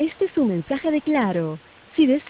Este es un mensaje de Claro. Si deseas